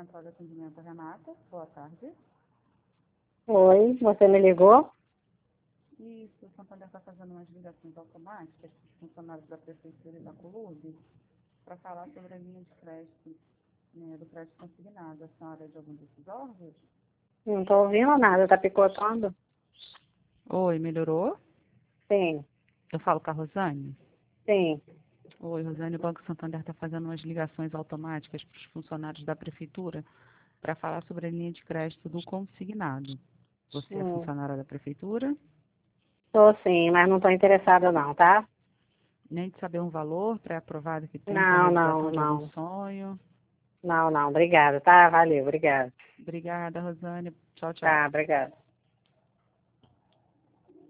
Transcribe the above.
Central de Atendimento, Renata. Boa tarde. Oi, você me ligou? Isso, o Santander está fazendo umas ligações automáticas para os funcionários da Prefeitura e da COLUB para falar sobre a linha de crédito, né, do crédito consignado. A senhora é de algum desses órgãos? Não estou ouvindo nada, tá picotando? Oi, melhorou? Sim, Eu falo com a Rosane? sim. Oi, Rosane, o Banco Santander está fazendo umas ligações automáticas para os funcionários da Prefeitura para falar sobre a linha de crédito do consignado. Você é funcionária da Prefeitura? Tô sim, mas não estou interessada não, tá? Nem de saber um valor pré-aprovado que tem para Não, realização não, de algum não. sonho? Não, não, obrigada, tá? Valeu, obrigada. Obrigada, Rosane. Tchau, tchau. Tá, obrigada.